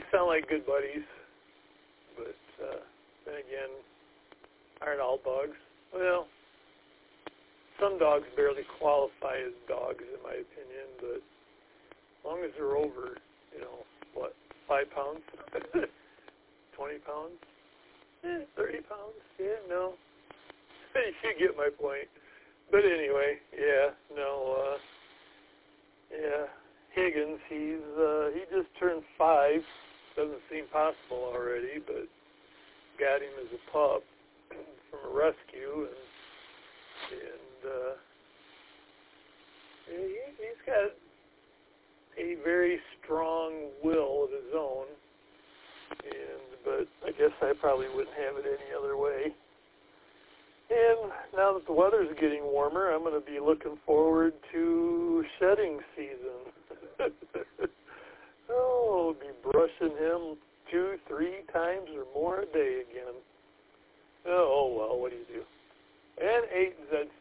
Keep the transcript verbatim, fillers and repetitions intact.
sound like good buddies, but uh, then again, aren't all dogs? Well, some dogs barely qualify as dogs, in my opinion, but as long as they're over, you know, what, five pounds, twenty pounds, eh, thirty pounds, yeah, no. You get my point. But anyway, yeah, no, uh, yeah, Higgins, he's, uh, he just turned five. Doesn't seem possible already, but got him as a pup from a rescue, and, and uh, he, he's got a very strong will of his own, and but I guess I probably wouldn't have it any other way. And now that the weather's getting warmer, I'm going to be looking forward to shedding season. Oh, I'll be brushing him two, three times or more a day again. Oh, well, what do you do? And eight Z